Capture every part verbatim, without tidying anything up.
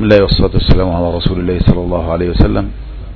الله والصلاة والسلام على رسول الله صلى الله عليه وسلم.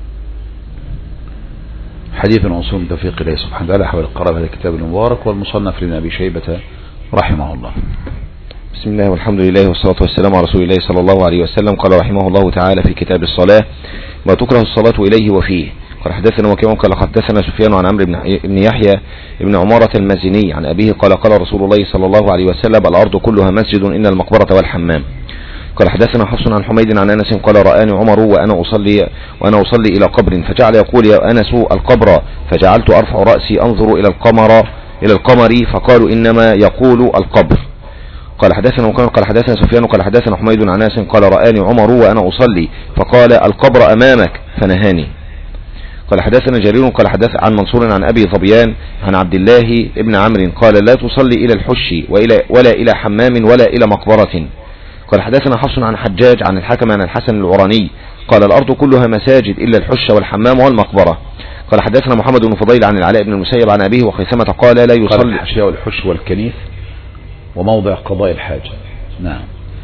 حديث وصول توفيق الله سبحانه وتعالى حول القراءة هذا الكتاب المبارك والمصنف لابن أبي شيبة رحمه الله. بسم الله والحمد لله والصلاة والسلام على رسول الله صلى الله عليه وسلم. قال رحمه الله تعالى في كتاب الصلاة: ما تكره الصلاة إليه وفيه. قال حدثنا وكيع قال حدثنا سفيان عن عمرو بن يحيى بن عمارة المازني عن أبيه قال قال رسول الله صلى الله عليه وسلم: الأرض كلها مسجد إن المقبرة والحمام. قال حدثنا حفص عن حميد عن أنس قال: رآني عمر وأنا أصلي وأنا أصلي إلى قبر فجعل يقول: يا أنس القبر، فجعلت أرفع رأسي أنظر إلى القمر إلى القمر فقالوا إنما يقول القبر. قال حدثنا وكان قال حدثنا سفيان قال حدثنا حميد عن أنس قال: رآني عمر وأنا أصلي فقال: القبر أمامك، فنهاني. قال حدثنا جرير قال حدث عن منصور عن أبي ظبيان عن عبد الله ابن عمرو قال: لا تصلي إلى الحش وإلى ولا إلى حمام ولا إلى مقبرة. قال حدثنا حفص عن حجاج عن الحكم عن الحسن العراني قال: الأرض كلها مساجد إلا الحش والحمام والمقبرة. قال حدثنا محمد بن فضيل عن العلاء بن المسيب عن أبيه وخيثمة قال: لا يصلي الحشية والحش والكنيف وموضع قضاء الحاجة. نعم.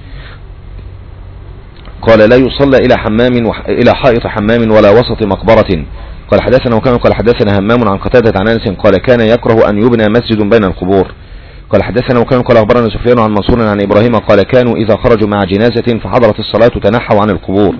قال: لا يصلى إلى حمام وح... إلى حائط حمام ولا وسط مقبرة. قال حدثنا وكان قال حدثنا همام عن قتادة عن أنس قال: كان يكره أن يبنى مسجد بين القبور. قال حدثنا وكان قال أخبرنا سفيان عن منصور عن إبراهيم قال: كانوا إذا خرجوا مع جنازة فحضرت الصلاة تنحوا عن القبور.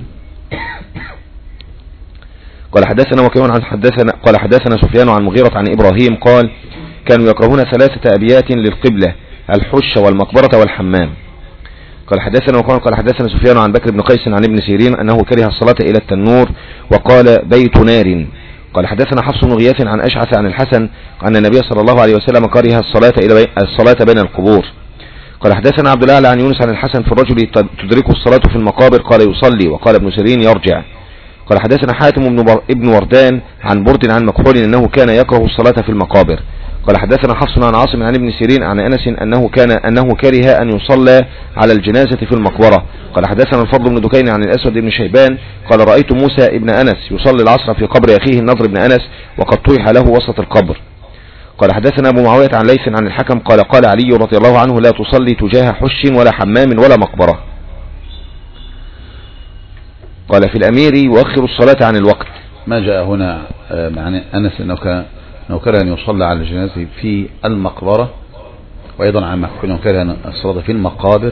قال حدثنا وكان عن حدثنا قال حدثنا سفيان عن مغيرة عن إبراهيم قال: كانوا يكرهون ثلاثة أبيات للقبلة: الحش والمقبرة والحمام. قال حدثنا وكان قال حدثنا سفيان عن بكر بن قيس عن ابن سيرين أنه كره الصلاة إلى التنور وقال: بيت نار. قال حدثنا حفص بن غياث عن أشعث عن الحسن أن النبي صلى الله عليه وسلم كره الصلاة إلى الصلاة بين القبور. قال حدثنا عبد الله عن يونس عن الحسن في الرجل تدركه الصلاة في المقابر قال: يصلي. وقال ابن سيرين: يرجع. قال حدثنا حاتم بن وردان عن برد عن مكحول أنه كان يكره الصلاة في المقابر. قال حدثنا حفص عن عاصم عن ابن سيرين عن أنس أنه كان أنه كره أن يصلى على الجنازة في المقبرة. قال حدثنا الفضل بن دكين عن الأسود بن شيبان قال: رأيت موسى ابن أنس يصلي العصر في قبر أخيه النضر بن أنس وقد طيح له وسط القبر. قال حدثنا أبو معاوية عن ليث عن الحكم قال: قال علي رضي الله عنه: لا تصلي تجاه حش ولا حمام ولا مقبرة. قال في الأمير: يؤخر الصلاة عن الوقت. ما جاء هنا مع أنس أنه كان أنه كره أن يصلى على الجنازة في المقبرة، وأيضا عن مكحول أنه كره الصلاة في المقابر،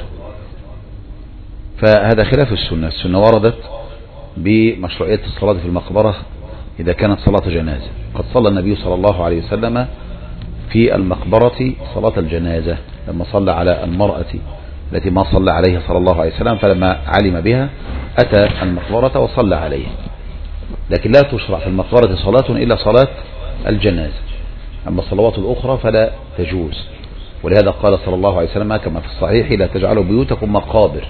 فهذا خلاف السنة. السنة وردت بمشروعية الصلاة في المقبرة إذا كانت صلاة جنازة. قد صلى النبي صلى الله عليه وسلم في المقبرة صلاة الجنازة لما صلى على المرأة التي ما صلى عليها صلى الله عليه وسلم، فلما علم بها أتى المقبرة وصلى عليها. لكن لا تشرع في المقبرة صلاة إلا صلاة الجنازة، أما الصلوات الأخرى فلا تجوز. ولهذا قال صلى الله عليه وسلم كما في الصحيح: لا تجعلوا بيوتكم مقابر،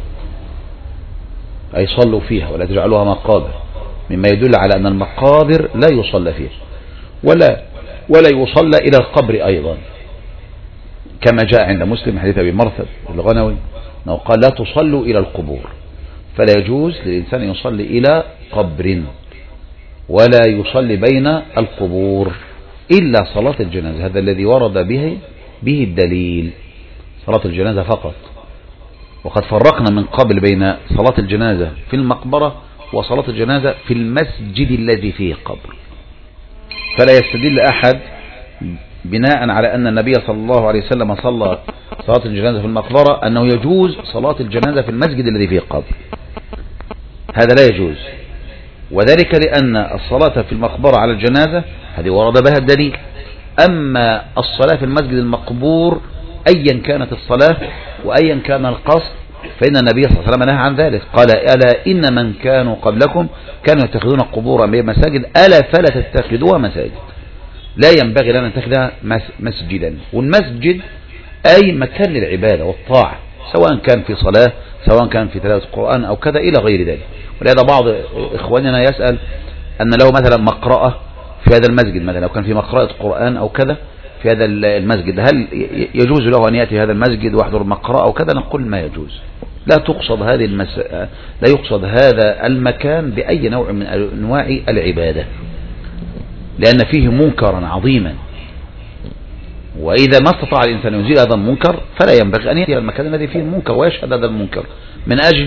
أي صلوا فيها ولا تجعلوها مقابر، مما يدل على أن المقابر لا يصلى فيها ولا ولا يصلى إلى القبر أيضا، كما جاء عند مسلم حديث أبي مرثد الغنوي أنه قال: لا تصلوا إلى القبور. فلا يجوز للإنسان يصلي إلى قبر ولا يصلي بين القبور إلا صلاة الجنازة. هذا الذي ورد به به الدليل، صلاة الجنازة فقط. وقد فرقنا من قبل بين صلاة الجنازة في المقبرة وصلاة الجنازة في المسجد الذي فيه قبر. فلا يستدل أحد بناء على أن النبي صلى الله عليه وسلم صلى صلاة الجنازة في المقبرة أنه يجوز صلاة الجنازة في المسجد الذي فيه قبر. هذا لا يجوز، وذلك لأن الصلاة في المقبرة على الجنازة هذه ورد بها الدليل. أما الصلاة في المسجد المقبور أيا كانت الصلاة وأيا كان القصد فإن النبي صلى الله عليه وسلم نهى عن ذلك. قال: ألا إن من كانوا قبلكم كانوا يتخذون القبور مساجد ألا فلا تتخذوها مساجد. لا ينبغي لنا نتخذها مسجدا. والمسجد أي مكان للعبادة والطاعة، سواء كان في صلاة سواء كان في تلاوة القرآن أو كذا إلى غير ذلك. ولهذا بعض إخواننا يسأل أن له مثلا مقرأة في هذا المسجد، مثلا لو كان في مقرأة قرآن أو كذا في هذا المسجد، هل يجوز له أن يأتي هذا المسجد ويحضر مقرأة أو كذا؟ نقول ما يجوز. لا تقصد هذه المس... لا يقصد هذا المكان بأي نوع من أنواع العبادة، لأن فيه منكرا عظيما، وإذا ما استطاع الإنسان يزيل هذا المنكر فلا ينبغي أن يأتي المكان الذي فيه المنكر ويشهد هذا المنكر من أجل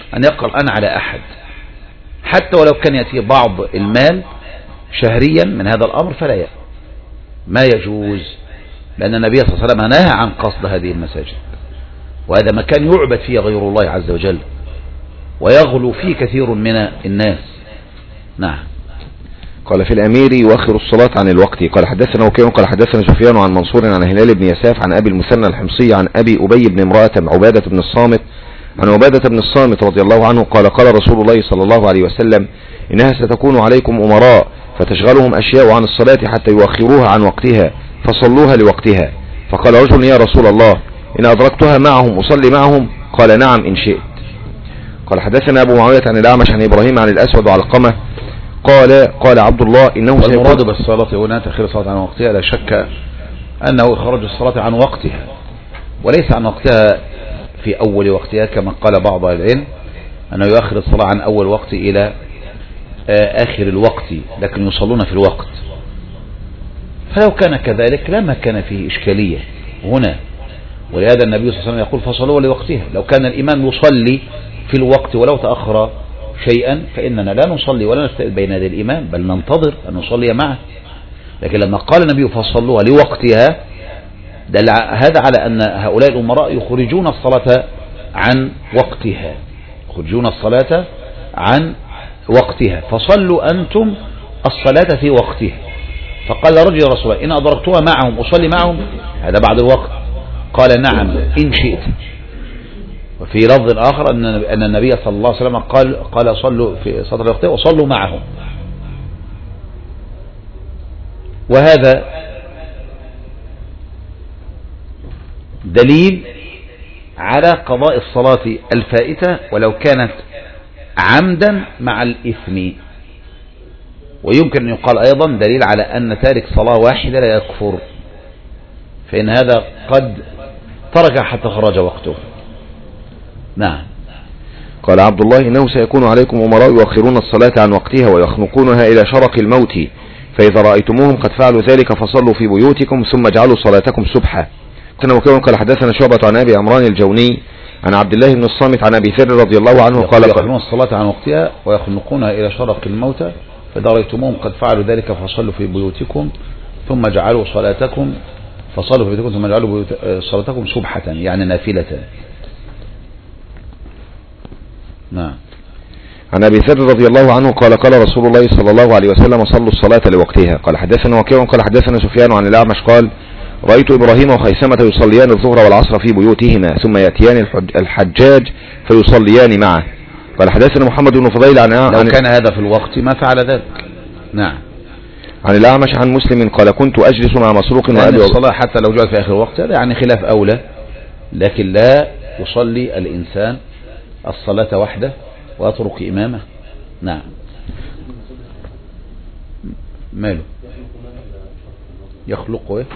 أن يقرأ الآن على أحد حتى ولو كان يأتي بعض المال شهريا من هذا الأمر فلا يأتي، ما يجوز، لأن النبي صلى الله عليه وسلم نهى عن قصد هذه المساجد، وهذا مكان يعبد فيه غير الله عز وجل ويغلو فيه كثير من الناس. نعم. قال في الأمير يؤخر الصلاة عن الوقت. قال حدثنا وكيع قال حدثنا سفيان عن منصور عن هلال بن يساف عن أبي المثنى الحمصي عن أبي أبي بن امرأة عبادة بن الصامت عن عبادة بن الصامت رضي الله عنه قال قال رسول الله صلى الله عليه وسلم إنها ستكون عليكم أمراء فتشغلهم أشياء عن الصلاة حتى يؤخروها عن وقتها فصلوها لوقتها. فقال رجل يا رسول الله إن أدركتها معهم أصلي معهم؟ قال نعم إن شئت. قال حدثنا أبو معاوية عن الأعمش عن إبراهيم عن الأسود وعلقمة قال قال عبد الله إنه والمراد بالصلاة هنا تأخير الصلاة عن وقتها لا شك أنه إخراج الصلاة عن وقتها وليس عن وقتها في أول وقتها كما قال بعض العلم أنه يؤخر الصلاة عن أول وقت إلى آخر الوقت لكن يصلون في الوقت. فلو كان كذلك لما كان فيه إشكالية هنا، ولهذا النبي صلى الله عليه وسلم يقول فصلوا لوقتها. لو كان الإمام يصلي في الوقت ولو تأخر شيئا فإننا لا نصلي ولا نستقبل بين يدي الإمام بل ننتظر أن نصلي معه. لكن لما قال النبي فصلوها لوقتها دل هذا على أن هؤلاء الأمراء يخرجون الصلاة عن وقتها، يخرجون الصلاة عن وقتها، فصلوا أنتم الصلاة في وقتها. فقال رجل يا رسول الله إن أدركتها معهم أصلي معهم؟ هذا بعد الوقت. قال نعم إن شئت. وفي لفظ آخر أن النبي صلى الله عليه وسلم قال قال صلوا في صلاة الوقت وصلوا معهم. وهذا دليل على قضاء الصلاة الفائتة ولو كانت عمدا مع الإثم. ويمكن أن يقال أيضا دليل على أن تارك صلاة واحدة لا يكفر، فإن هذا قد ترك حتى خرج وقته. نعم. قال عبد الله إنه سيكون عليكم أمراء يؤخرون الصلاة عن وقتها ويخنقونها إلى شرق الموت، فإذا رأيتموهم قد فعلوا ذلك فصلوا في بيوتكم ثم اجعلوا صلاتكم سبحة. قال حدثنا شعبة عن أبي عمران الجوني عن عبد الله بن الصامت عن أبي ذر رضي الله عنه قال يؤخرون الصلاة عن وقتها ويخنقونها إلى شرق الموت فإذا رأيتموهم قد فعلوا ذلك فصلوا في بيوتكم ثم اجعلوا صلاتكم فصلوا في بيوتكم ثم اجعلوا صلاتكم سبحة يعني نافلة. نعم. عن أبي ذر رضي الله عنه قال قال رسول الله صلى الله عليه وسلم صلوا الصلاة لوقتها. قال حدثنا وكيع قال حدثنا سفيان عن الأعمش قال رأيت إبراهيم وخيثمة يصليان الظهر والعصر في بيوتهما ثم يأتيان الحجاج فيصليان معه. قال حدثنا محمد بن فضيل عن لو كان هذا في الوقت ما فعل ذلك. نعم. عن الأعمش عن مسلم قال كنت أجلس مع مسروق وأبي الصلاة حتى لو جاء في آخر الوقت هذا يعني خلاف أولى، لكن لا يصلي الإنسان الصلاة وحده ويترك إمامه. نعم. ماله يخلق ايه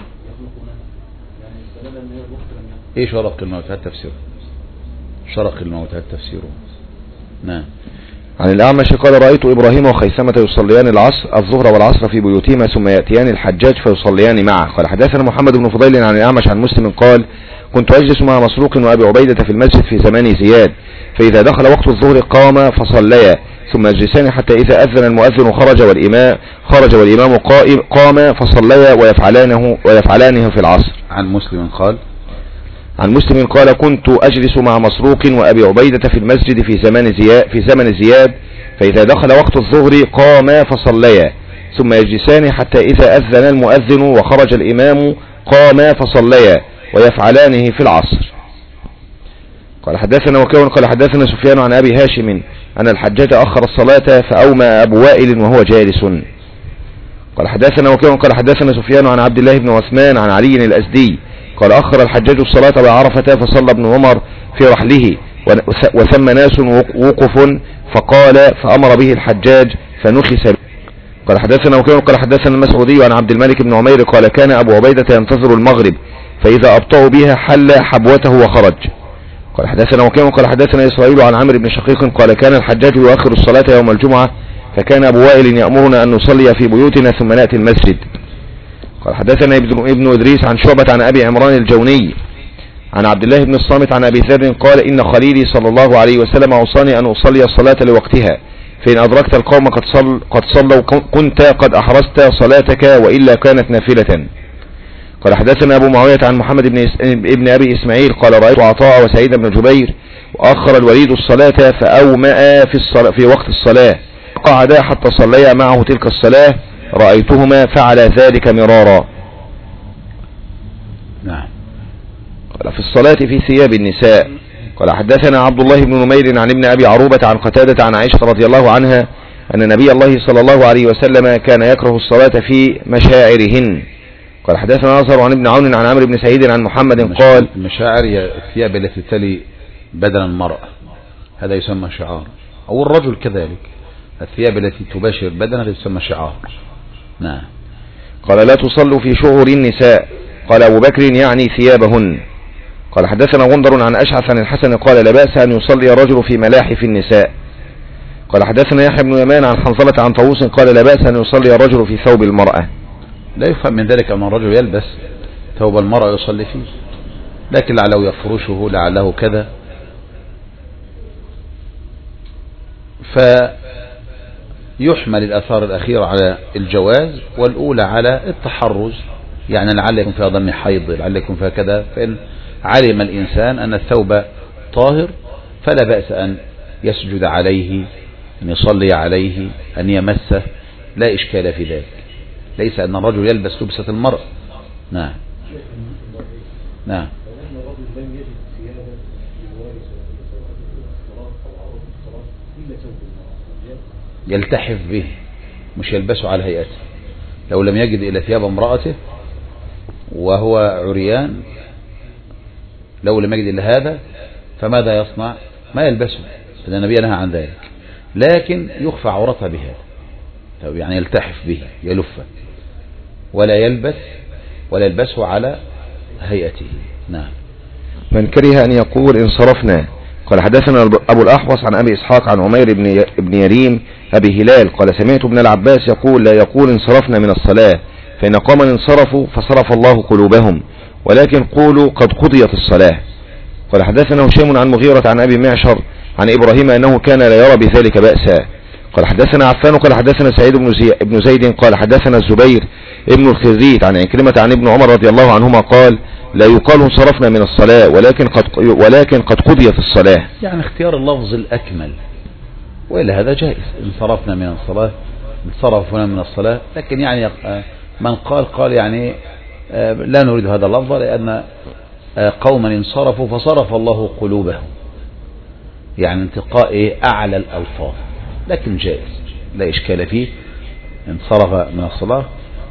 ايه شرق الموت هذا تفسيره شرق الموت هذا تفسيره. نعم. عن الأعمش قال رأيت إبراهيم وخيثمة يصليان العصر الظهر والعصر في بيوتهما ثم يأتيان الحجاج فيصليان معه. قال حدثنا محمد بن فضيل عن الأعمش عن مسلم قال كنت أجلس مع مسروق وأبي عبيدة في المسجد في زمان زياد فإذا دخل وقت الظهر قام فصليا ثم يجلسان حتى إذا أذن المؤذن خرج والإمام خرج والإمام قائم قام فصليا ويفعلانه ويفعلانه في العصر. عن مسلم قال عن مسلم قال كنت أجلس مع مسروق وأبي عبيدة في المسجد في زمان زياد في زمن زياد فإذا دخل وقت الظهر قام فصليا ثم يجلسان حتى إذا أذن المؤذن وخرج الإمام قام فصليا ويفعلانه في العصر. قال حدثنا وكيع قال حدثنا سفيان عن أبي هاشم أن الحجاج أخر الصلاة فأومى أبو وائل وهو جالس. قال حدثنا وكيع قال حدثنا سفيان عن عبد الله بن عثمان عن علي الأزدي قال أخر الحجاج الصلاة بعرفة فصلى ابن عمر في رحله وثم ناس وقف فقال فأمر به الحجاج فنخس. قال حدثنا وكيع قال حدثنا المسعودي عن عبد الملك بن عمير قال كان أبو عبيدة ينتظر المغرب فإذا أبطأوا بها حل حبوته وخرج. قال حدثنا وكيع قال حدثنا إسرائيل عن عمرو بن شقيق قال كان الحجاج يؤخر الصلاة يوم الجمعة فكان أبو وائل يأمرنا أن نصلي في بيوتنا ثم نأتي المسجد. قال حدثنا ابن ابن إدريس عن شعبة عن أبي عمران الجوني عن عبد الله بن الصامت عن أبي ذر قال إن خليلي صلى الله عليه وسلم أوصاني أن أصلي الصلاة لوقتها، فإن أدركت القوم قد صل قد صلوا كنت قد أحرزت صلاتك وإلا كانت نافلة. قال حدثنا أبو معاوية عن محمد بن, ابن أبي إسماعيل قال رأيت عطاء وسعيد بن جبير وأخر الوليد الصلاة فأومأ في, في وقت الصلاة، قعدا حتى صليا معه تلك الصلاة، رأيتهما فعل ذلك مرارا. نعم. قال في الصلاة في ثياب النساء. قال حدثنا عبد الله بن نمير عن ابن أبي عروبة عن قتادة عن عائشة رضي الله عنها أن نبي الله صلى الله عليه وسلم كان يكره الصلاة في مشاعرهن. قال حدثنا أزهر عن ابن عون عن عمرو بن سعيد عن محمد قال المشاعر هي الثياب التي تلي بدن المرأة، هذا يسمى شعار، أو الرجل كذلك، الثياب التي تباشر بدنها تسمى شعار. نعم. قال لا تصلوا في شعور النساء. قال أبو بكر يعني ثيابهن. قال حدثنا غندر عن أشعث عن الحسن قال لا بأس أن يصلي الرجل في ملاحف النساء. قال حدثنا يحيى بن يمان عن حنظلة عن طاووس قال لا بأس أن يصلي الرجل في ثوب المرأة. لا يفهم من ذلك أن الرجل يلبس ثوب المرأة يصلي فيه، لكن لعله يفرشه، لعله كذا، فيحمل الآثار الأخيرة على الجواز والأولى على التحرز، يعني لعل يكون فيها دم حيض، لعل يكون فيها كذا، فإن علم الإنسان أن الثوب طاهر فلا بأس أن يسجد عليه، أن يصلي عليه، أن يمسه، لا إشكال في ذلك، ليس أن الرجل يلبس لبسة المرأة. نعم. نعم. يلتحف به، مش يلبسه على هيئته. لو لم يجد إلى ثياب امرأته وهو عريان، لو لم يجد إلا هذا فماذا يصنع؟ ما يلبسه، لأن النبي نهى عن ذلك، لكن يخفى عورتها بهذا، يعني يلتحف به، يلفه، ولا يلبس ولا يلبسه على هيئته. نعم. من كره أن يقول انصرفنا. قال حدثنا أبو الأحوص عن أبي إسحاق عن عمير بن بن يريم أبي هلال قال سمعت ابن العباس يقول لا يقول انصرفنا من الصلاة، فإن قوما انصرفوا فصرف الله قلوبهم، ولكن قولوا قد قضيت الصلاة. قال حدثنا هشام عن مغيرة عن أبي معشر عن إبراهيم أنه كان لا يرى بذلك بأسا. قال حدثنا عفان قال حدثنا سعيد بن, زي بن زيد قال حدثنا الزبير ابن الخزيت عن عكرمة عن ابن عمر رضي الله عنهما قال لا يقال انصرفنا من الصلاة ولكن قد ولكن قد قضيت الصلاة، يعني اختيار اللفظ الأكمل، وإلا هذا جائز، انصرفنا من الصلاة، انصرفنا من الصلاة، لكن يعني من قال قال يعني لا نريد هذا اللفظ لأن قوما انصرفوا فصرف الله قلوبهم، يعني انتقاء أعلى الألفاظ، لكن جائز لا إشكال فيه. انصرف من الصلاة،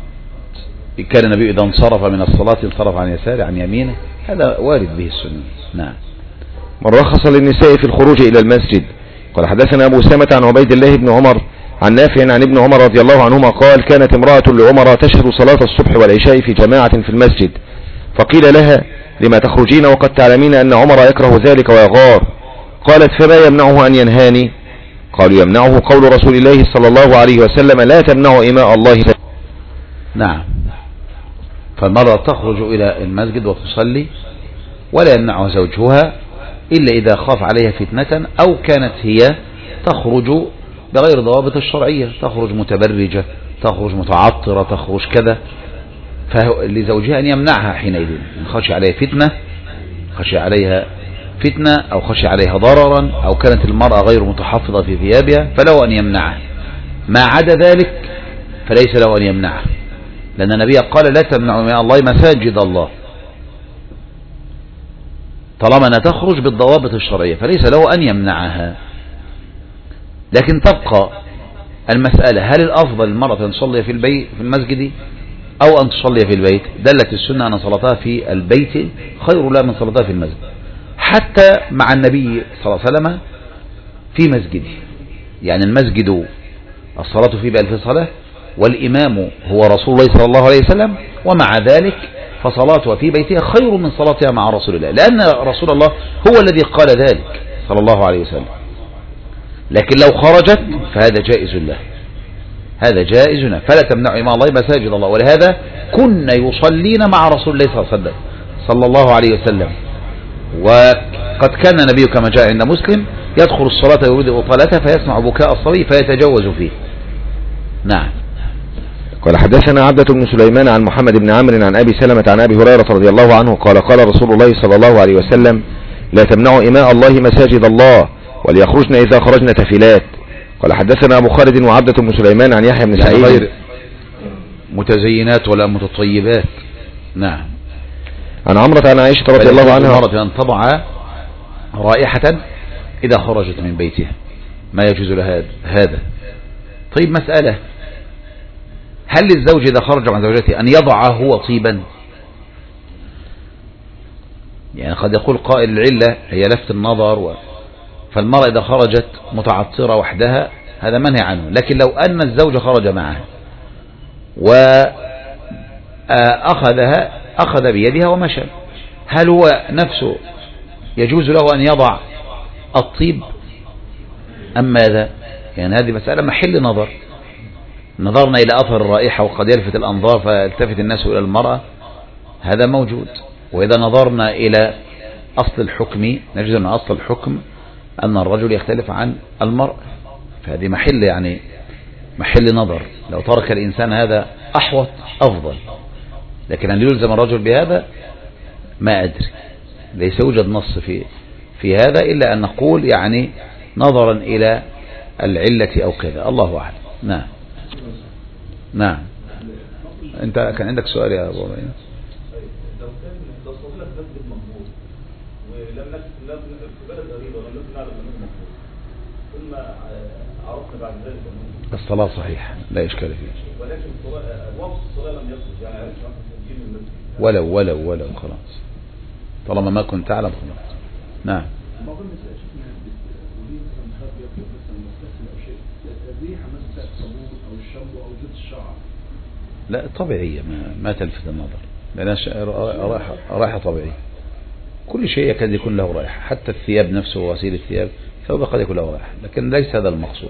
كان النبي إذا انصرف من الصلاة انصرف عن يساره عن يمينه، هذا وارد به السنة. نعم. من رخص للنساء في الخروج إلى المسجد. قال حدثنا أبو سامة عن عبيد الله بن عمر عن نافع عن ابن عمر رضي الله عنهما قال كانت امرأة لعمر تشهد صلاة الصبح والعشاء في جماعة في المسجد، فقيل لها لما تخرجين وقد تعلمين أن عمر يكره ذلك ويغار؟ قالت فما يمنعه أن ينهاني؟ قالوا يمنعه قول رسول الله صلى الله عليه وسلم لا تمنعوا إماء الله. نعم. فالمرأة تخرج إلى المسجد وتصلي ولا يمنعها زوجها إلا إذا خاف عليها فتنة، أو كانت هي تخرج بغير ضوابط الشرعية، تخرج متبرجة، تخرج متعطرة، تخرج كذا، فلزوجها أن يمنعها حينئذ، إن خشي عليها فتنة، خشي عليها فتنة أو خشي عليها ضررا، أو كانت المرأة غير متحفظة في ثيابها فله أن يمنعها. ما عدا ذلك فليس له أن يمنعها، لأن النبي قال لا تمنعوا من الله مساجد الله، طالما أنها تخرج بالضوابط الشرعية فليس له أن يمنعها. لكن تبقى المسألة هل الأفضل المرأة أن تصلي في البيت في المسجد أو أن تصلي في البيت؟ دلت السنة أن صلاتها في البيت خير لها من صلاتها في المسجد، حتى مع النبي صلى الله عليه وسلم في مسجده، يعني المسجد الصلاة فيه بألف صلاة والإمام هو رسول الله صلى الله عليه وسلم، ومع ذلك فصلاتها في بيتها خير من صلاتها مع رسول الله، لأن رسول الله هو الذي قال ذلك صلى الله عليه وسلم. لكن لو خرجت فهذا جائز له، هذا جائز له، فلا تمنعوا مع الله مساجد الله. ولهذا كنا يصلين مع رسول الله صلى الله عليه وسلم صلى الله عليه وسلم، وقد كان النبي كما جاء عند مسلم يدخل الصلاة ويريد إطالتها فيسمع بكاء الصبي فيتجوز فيه. نعم. قال حدثنا عبدة بن سليمان عن محمد بن عمرو عن أبي سلمة عن أبي هريرة رضي الله عنه قال قال رسول الله صلى الله عليه وسلم لا تمنعوا إماء الله مساجد الله وليخرجن إذا خرجن تفلات. قال حدثنا أبو خالد وعبدة بن سليمان عن يحيى بن يعني سعيد غير متزينات ولا متطيبات. نعم. عن عمرة عن عائشة رضي الله عنها مرة أن تضع رائحة إذا خرجت من بيتها ما يجوز لها هذا. طيب مسألة، هل للزوج إذا خرج عن زوجته أن يضع هو طيبا؟ يعني قد يقول قائل العلة هي لفت النظر و... فالمرأة إذا خرجت متعطرة وحدها هذا منهي عنه، لكن لو أن الزوج خرج معها وأخذها أخذ بيدها ومشى، هل هو نفسه يجوز له أن يضع الطيب أم ماذا؟ يعني هذه مسألة محل نظر. نظرنا إلى أثر الرائحة وقد يلفت الأنظار فالتفت الناس إلى المرأة، هذا موجود. وإذا نظرنا إلى أصل الحكم نجد أن أصل الحكم أن الرجل يختلف عن المرأة، فهذه محل يعني محل نظر. لو ترك الإنسان هذا أحوط أفضل، لكن أن يلزم الرجل بهذا ما أدري، ليس يوجد نص في في هذا إلا أن نقول يعني نظرا إلى العلة أو كذا، الله أعلم. نعم. نعم. أنت كان عندك سؤال يا أبو عمين؟ لو كان لو صلينا في مسجد مقبول ولم نكن في بلد قريبة ولم نكن نعلم أنه مقبول ثم عرفنا بعد ذلك الصلاة صحيحة لا إشكال فيه، ولكن وقت الصلاة لم يخرج يعني عرفنا تسجيل المسجد ولو ولو ولو خلاص طالما ما كنت تعلم خلاص. نعم. ما أظن شفنا وليه مثلا خاب يطلب مثلا مغتسل أو شيء الريحة مثلا الصابون أو الشامبو أو زيت الشعر لا طبيعية ما, ما تلفت النظر لأنها رائحة رائحة طبيعية. كل شيء يكاد يكون له رائحة، حتى الثياب نفسه وغسيل الثياب ثوب قد يكون له رائحة، لكن ليس هذا المقصود.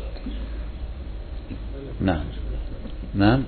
نعم. نعم.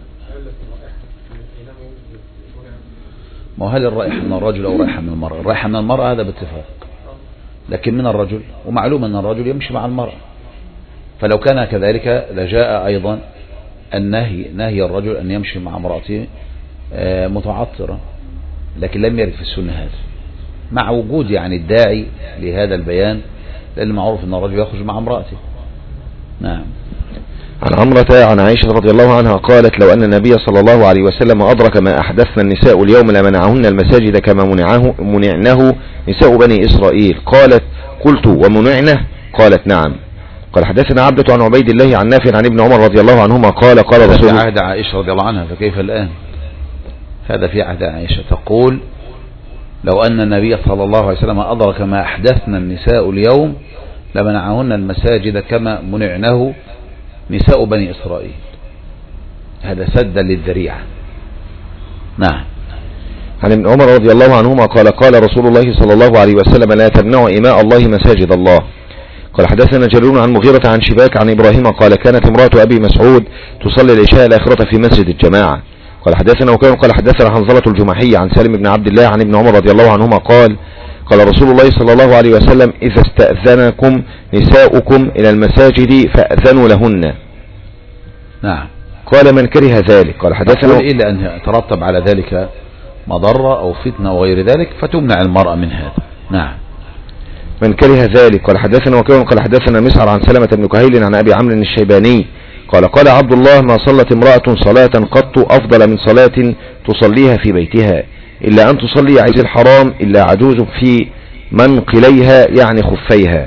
ما هل الرائحة من الرجل أو رائحة من المرأة؟ الرائحة من المرأة هذا باتفاق، لكن من الرجل ومعلوم أن الرجل يمشي مع المرأة، فلو كان كذلك لجاء أيضا النهي نهي الرجل أن يمشي مع امرأته متعطرة، لكن لم يرد في السنة هذا، مع وجود يعني الداعي لهذا البيان، لأن معروف أن الرجل يخرج مع امرأته. نعم. عن عمرة عن عائشة رضي الله عنها قالت لو أن النبي صلى الله عليه وسلم أدرك ما أحدثنا النساء اليوم لمنعهن المساجد كما منعه منعنه نساء بني إسرائيل. قالت قلت ومنعنه؟ قالت نعم. قال حدثنا عبدة عن عبيد الله عن نافع عن ابن عمر رضي الله عنهما قال قال رسول الله في عهد عائشة رضي الله عنها، فكيف الآن؟ هذا في عهد عائشة تقول لو أن النبي صلى الله عليه وسلم أدرك ما أحدثنا النساء اليوم لمنعهن المساجد كما منعنه نساء بني إسرائيل، هذا سدا للذريعة. نعم. عن ابن عمر رضي الله عنهما قال قال رسول الله صلى الله عليه وسلم لا تمنعوا إماء الله مساجد الله. قال حدثنا جرير عن مغيرة عن شباك عن إبراهيم قال كانت امرأة أبي مسعود تصلي العشاء الآخرة في مسجد الجماعة. قال حدثنا وكان قال حدثنا حنظلة الجمحي عن سالم بن عبد الله عن ابن عمر رضي الله عنهما قال قال رسول الله صلى الله عليه وسلم إذا استأذنكم نساؤكم إلى المساجد فأذنوا لهن. نعم. قال من كره ذلك. قال حدثنا إلا أن يترتب على ذلك مضرة أو فتنة وغير ذلك فتمنع المرأة من هذا. نعم. من كره ذلك. قال حدثنا وكان قال حدثنا مسعر عن سلمة بن كهيل عن أبي عمرو الشيباني قال قال عبد الله ما صلت امرأة صلاة قط أفضل من صلاة تصليها في بيتها إلا أن تصلي عز الحرام إلا عجوز في منقليها يعني خفيها.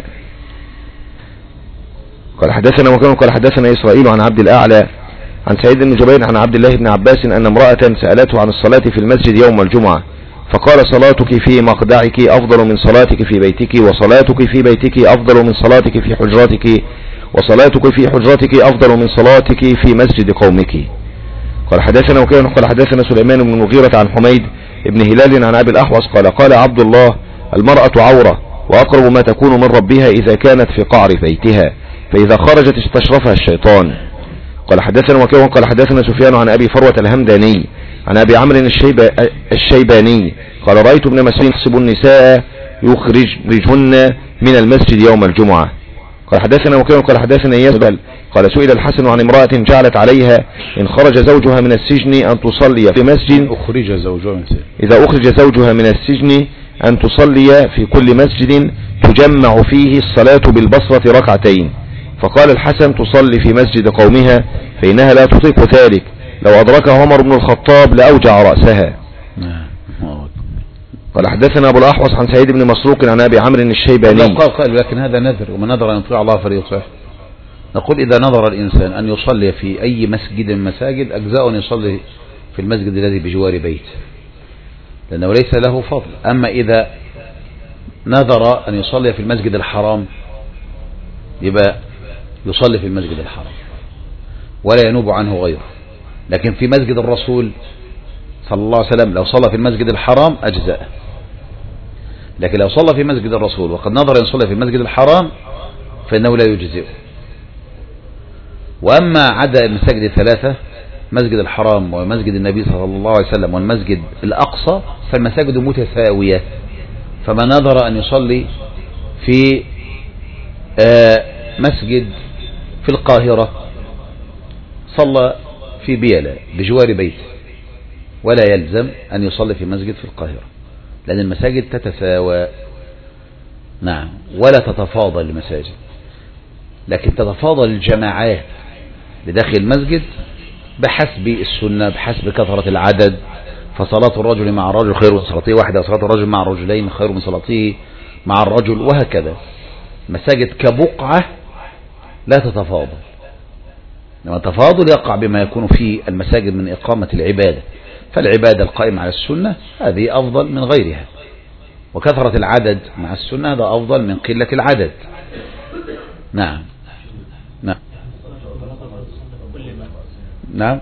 قال حدثنا وكان قال حدثنا إسرائيل عن عبد الأعلى عن سعيد بن جبير عن عبد الله بن عباس أن امرأة سألته عن الصلاة في المسجد يوم الجمعة فقال صلاتك في مقدعك أفضل من صلاتك في بيتك وصلاتك في بيتك أفضل من صلاتك في حجراتك وصلاتك في حجراتك أفضل من صلاتك في مسجد قومك. قال حدثنا وكان قال حدثنا سليمان بن المغيرة عن حميد ابن هلال عن أبي الأحوص قال قال عبد الله المرأة عورة وأقرب ما تكون من ربها إذا كانت في قعر بيتها فإذا خرجت استشرفها الشيطان. قال حدثنا وكان قال حدثنا سفيان عن أبي فروة الهمداني عن أبي عمرو الشيباني قال رأيت ابن مسعود يحسب النساء يخرجهن من المسجد يوم الجمعة. قال حدثنا وكيع قال حدثنا يزبل قال سئل الحسن عن امرأة جعلت عليها إن خرج زوجها من السجن أن تصلي في مسجد أخرج زوجها من السجن إذا أخرج زوجها من السجن أن تصلي في كل مسجد تجمع فيه الصلاة بالبصرة ركعتين. فقال الحسن تصلي في مسجد قومها فإنها لا تطيق ذلك، لو أدركها عمر بن الخطاب لأوجع رأسها. قال حدثنا أبو الأحوص عن سعيد بن مسروق عن أبي عمرو الشيباني قال قال لكن هذا نذر، ومن نذر أن يطيع الله فليطيعه. نقول إذا نظر الإنسان أن يصلي في أي مسجد من مساجد أجزاء أن يصلي في المسجد الذي بجوار بيته لأنه ليس له فضل. أما إذا نذر أن يصلي في المسجد الحرام يبقى يصلي في المسجد الحرام ولا ينوب عنه غيره. لكن في مسجد الرسول صلى الله عليه وسلم لو صلى في المسجد الحرام أجزاء، لكن لو صلى في مسجد الرسول وقد نظر أن يصلي في المسجد الحرام فإنه لا يجزئه. وأما عدا المساجد الثلاثة مسجد الحرام ومسجد النبي صلى الله عليه وسلم والمسجد الأقصى فالمساجد متساوية، فما نظر أن يصلي في مسجد في القاهرة صلى في بيلا بجوار بيته ولا يلزم أن يصلي في مسجد في القاهرة لأن المساجد تتساوى. نعم، ولا تتفاضل المساجد، لكن تتفاضل الجماعات لداخل المسجد بحسب السنة بحسب كثرة العدد. فصلاة الرجل مع الرجل خير من صلاته واحدة، وصلاة الرجل مع الرجلين خير من صلاته مع الرجل، وهكذا. مساجد كبقعة لا تتفاضل، لما التفاضل يقع بما يكون في المساجد من إقامة العبادة، فالعبادة القائمة على السنة هذه أفضل من غيرها، وكثرة العدد مع السنة هذا أفضل من قلة العدد. نعم نعم نعم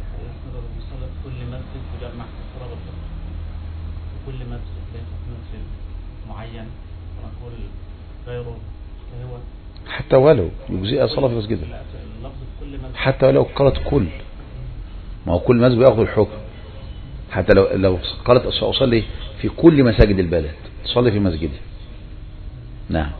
حتى ولو يجزئ صلاة في مسجده، حتى ولو قالت كل، ما هو كل مسجد يأخذ الحكم. حتى لو لو قالت أصلي في كل مساجد البلد تصلي في مسجده. نعم.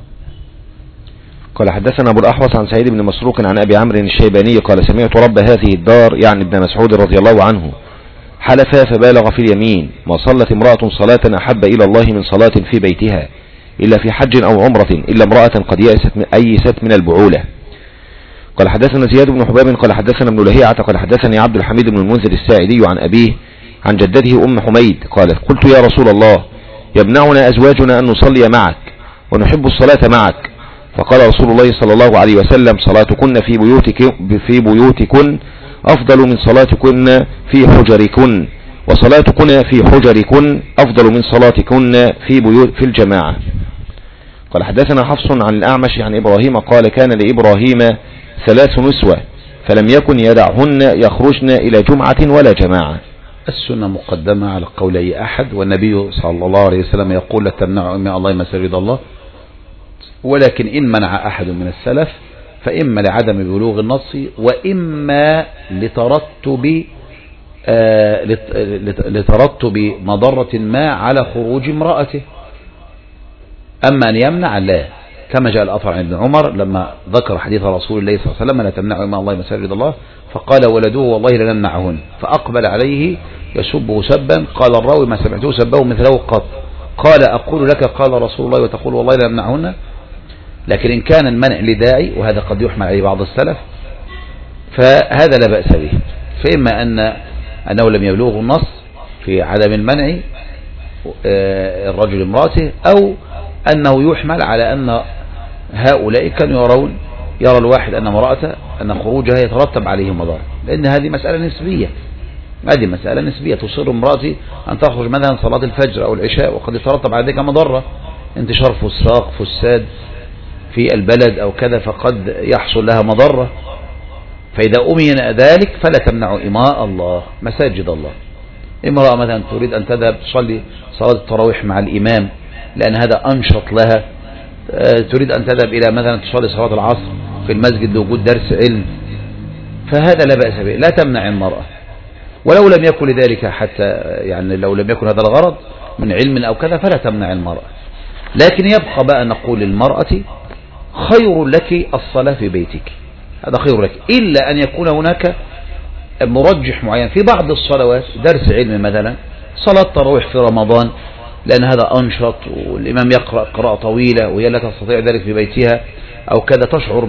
قال حدثنا أبو الأحوص عن سعيد بن مسروق عن أبي عمرو الشيباني قال سمعت رب هذه الدار يعني ابن مسعود رضي الله عنه حلف فبالغ في اليمين ما صلت امرأة صلاة أحب إلى الله من صلاة في بيتها إلا في حج أو عمرة إلا امرأة قد يأست من أيست من البعولة. قال حدثنا زياد بن حباب قال حدثنا ابن لهيعة قال حدثني عبد الحميد بن المنذر الساعدي عن أبيه عن جدته أم حميد قالت قلت يا رسول الله يمنعنا أزواجنا أن نصلي معك ونحب الصلاة معك، فقال رسول الله صلى الله عليه وسلم صلاتكن في بيوتك في بيوتكن أفضل من صلاتكن في حجركن، وصلاتكن في حجركن أفضل من صلاتكن في بيوت في الجماعة. قال حدثنا حفص عن الأعمش عن إبراهيم قال كان لإبراهيم ثلاث نسوة فلم يكن يدعهن يخرجن إلى جمعة ولا جماعة. السنة مقدمة على قول أي أحد، والنبي صلى الله عليه وسلم يقول لا تمنعوا إماء الله مساجد الله، ولكن إن منع أحد من السلف فإما لعدم بلوغ النص وإما لترتب آه لترتب مضرة ما على خروج امرأته. أما أن يمنع لا، كما جاء الأثر عن ابن عمر لما ذكر حديث رسول الله صلى الله عليه وسلم لا تمنعوا إماء الله مساجد الله فقال ولدوه والله لنمنعهن، فأقبل عليه يسبه سبا قال الراوي ما سمعته سبه مثله قط، قال أقول لك قال رسول الله وتقول والله لنمنعهن. لكن إن كان المنع لداعي وهذا قد يحمل عليه بعض السلف فهذا لا بأس به، فإما أن أنه لم يبلغ النص في عدم المنع الرجل امراته، أو أنه يحمل على أن هؤلاء كانوا يرون يرى الواحد أن امرأته أن خروجها يترتب عليه مضار، لأن هذه مسألة نسبية، هذه مسألة نسبية تصير امرأتي أن تخرج مثلا صلاة الفجر أو العشاء وقد يترتب على ذلك مضرة، انتشار فساق فساد في البلد أو كذا فقد يحصل لها مضرة. فإذا أمين ذلك فلا تمنع إماء الله مساجد الله. امرأة مثلا تريد أن تذهب تصلي صلاة التراويح مع الإمام لأن هذا أنشط لها، تريد أن تذهب إلى مثلا تصلي صلاة العصر في المسجد لوجود درس علم، فهذا لا بأس به، لا تمنع المرأة ولو لم يكن لذلك حتى يعني لو لم يكن هذا الغرض من علم أو كذا فلا تمنع المرأة. لكن يبقى بقى نقول للمرأة خير لك الصلاة في بيتك، هذا خير لك، إلا أن يكون هناك مرجح معين في بعض الصلوات، درس علم مثلا، صلاة تراويح في رمضان، لأن هذا أنشط والإمام يقرأ قراءة طويلة وهي لا تستطيع ذلك في بيتها أو كذا، تشعر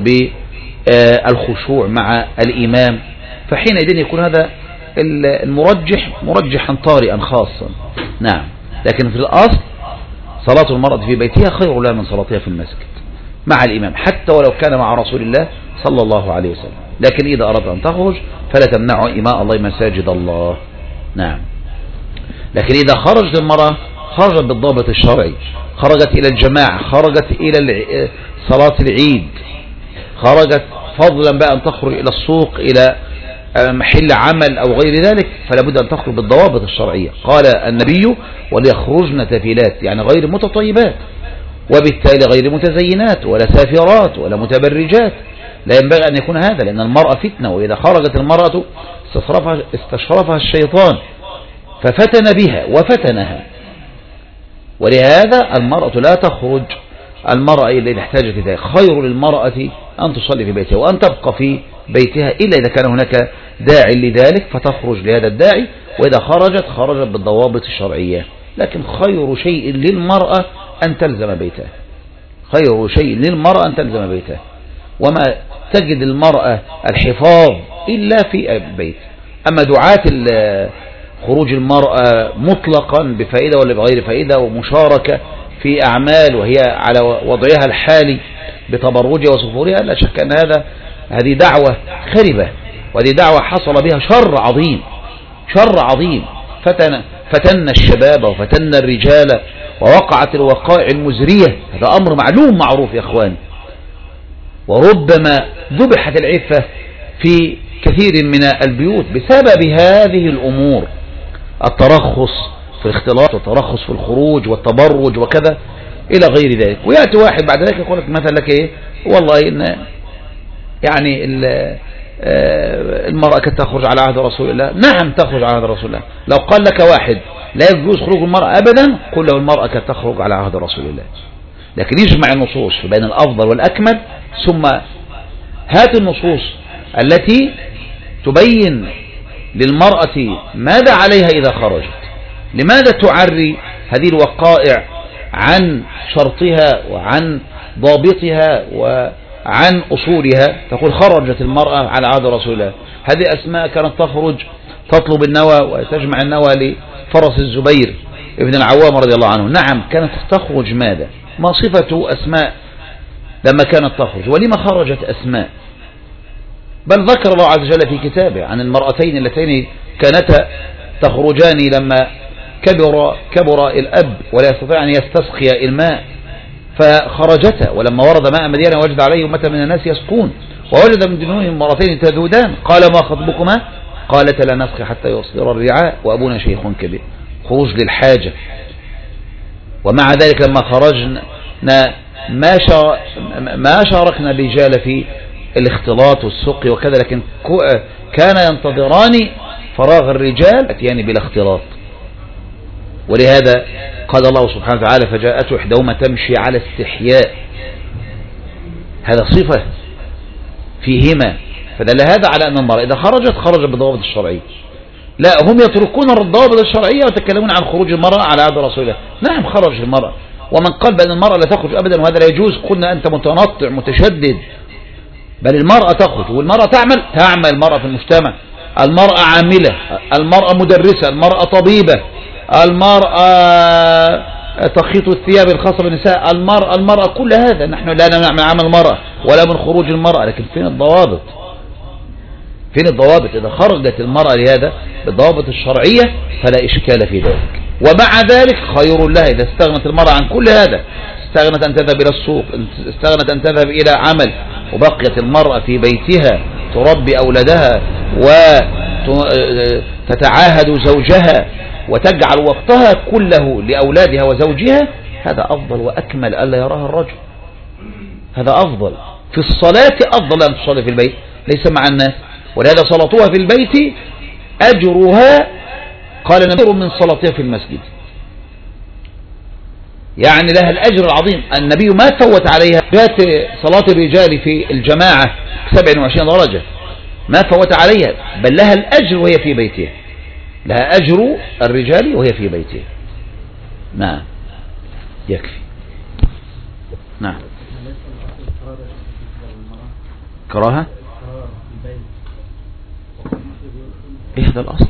بالخشوع مع الإمام، فحينئذ يكون هذا المرجح مرجحا طارئا خاصا. نعم، لكن في الأصل صلاة المرأة في بيتها خير لها من صلاتها في المسجد مع الإمام، حتى ولو كان مع رسول الله صلى الله عليه وسلم. لكن إذا أردت أن تخرج فلا تمنعوا إماء الله مساجد الله. نعم، لكن إذا خرجت المرأة خرجت بالضابط الشرعي، خرجت إلى الجماعة، خرجت إلى صلاة العيد، خرجت فضلا بقى أن تخرج إلى السوق، إلى محل عمل أو غير ذلك، فلا بد أن تخرج بالضوابط الشرعية. قال النبي وليخرجن تفيلات، يعني غير متطيبات، وبالتالي غير متزينات ولا سافرات ولا متبرجات، لا ينبغي أن يكون هذا، لأن المرأة فتنة، وإذا خرجت المرأة استشرفها الشيطان ففتن بها وفتنها. ولهذا المرأة لا تخرج المرأة إلا إذا احتاجت إليه. خير للمرأة أن تصلي في بيتها وأن تبقى في بيتها إلا إذا كان هناك داع لذلك فتخرج لهذا الداعي، وإذا خرجت خرجت بالضوابط الشرعية. لكن خير شيء للمرأة أن تلزم بيتها، خير شيء للمرأة أن تلزم بيتها، وما تجد المرأة الحفاظ إلا في البيت. أما دعاة خروج المرأة مطلقا بفائدة ولا بغير فائدة ومشاركة في أعمال وهي على وضعها الحالي بتبرجها وسفورها، لا شك أن هذا هذه دعوة خربة، وهذه دعوة حصل بها شر عظيم، شر عظيم، فتن فتن الشباب وفتن الرجال ووقعت الوقائع المزرية. هذا أمر معلوم معروف يا أخوان، وربما ذبحت العفة في كثير من البيوت بسبب هذه الأمور، الترخص في الاختلاط والترخص في الخروج والتبرج وكذا إلى غير ذلك. ويأتي واحد بعد ذلك يقول لك مثلا لك إيه، والله إن يعني المرأة كانت تخرج على عهد رسول الله. نعم تخرج على عهد رسول الله. لو قال لك واحد لا يجوز خروج المرأة أبدا، قل له المرأة كانت تخرج على عهد رسول الله. لكن يجمع النصوص بين الأفضل والأكمل، ثم هات النصوص التي تبين للمرأة ماذا عليها إذا خرجت، لماذا تعري هذه الوقائع عن شرطها وعن ضابطها وعن أصولها. تقول خرجت المرأة على عهد رسول الله. هذه أسماء كانت تخرج تطلب النوى وتجمع النوى لفرس الزبير ابن العوام رضي الله عنه. نعم كانت تخرج، ماذا ما صفة أسماء لما كانت تخرج، ولما خرجت أسماء؟ بل ذكر الله عز وجل في كتابه عن المرأتين اللتين كانتا تخرجان لما كبر كبر الأب ولا يستطيع أن يستسقي الماء فخرجتا، ولما ورد ماء مدينة وجد عليه أمة من الناس يسقون ووجد من دونهم مرتين تذودان قال ما خطبكما قالت لا نسقي حتى يصدر الرعاء وأبونا شيخ كبير. خروج للحاجة. ومع ذلك لما خرجنا ما ما شاركنا الرجال في الاختلاط والسقي وكذا، لكن كان ينتظران فراغ الرجال أتيان بلا اختلاط. ولهذا قال الله سبحانه وتعالى فجاءته إحداهما تمشي على استحياء، هذا صفة فيهما، فدل هذا على أن المرأة إذا خرجت خرجت بالضوابط الشرعية. لا، هم يتركون الضوابط الشرعية ويتكلمون عن خروج المرأة على عهد رسول الله. نعم خرج المرأة، ومن قال بأن المرأة لا تخرج أبدا وهذا لا يجوز قلنا أنت متنطع متشدد، بل المرأة تخرج والمرأة تعمل تعمل المرأة في المجتمع، المرأة عاملة، المرأة مدرسة، المرأة طبيبة، المرأة تخيط الثياب الخاصة بالنساء، المرأة المرأة كل هذا. نحن لا نعمل عمل المرأة ولا من خروج المرأة، لكن فين الضوابط؟ فين الضوابط؟ إذا خرجت المرأة لهذا بالضوابط الشرعية فلا إشكال في ذلك. ومع ذلك خير لها إذا استغنت المرأة عن كل هذا، استغنت أن تذهب إلى السوق، استغنت أن تذهب إلى عمل، وبقيت المرأة في بيتها تربي أولادها وتتعاهد زوجها وتجعل وقتها كله لأولادها وزوجها، هذا أفضل وأكمل ألا يراها الرجل. هذا أفضل في الصلاة، أفضل أن تصلي في البيت ليس مع الناس. ولهذا صلاتها في البيت أجرها قال نمر من صلاتها في المسجد. يعني لها الأجر العظيم. النبي ما فوت عليها جات صلاة الرجال في الجماعة سبع وعشرين درجة، ما فوت عليها، بل لها الأجر وهي في بيتها، لها أجر الرجال وهي في بيتها. نعم يكفي. نعم. كراهة ايه هذا الأصل؟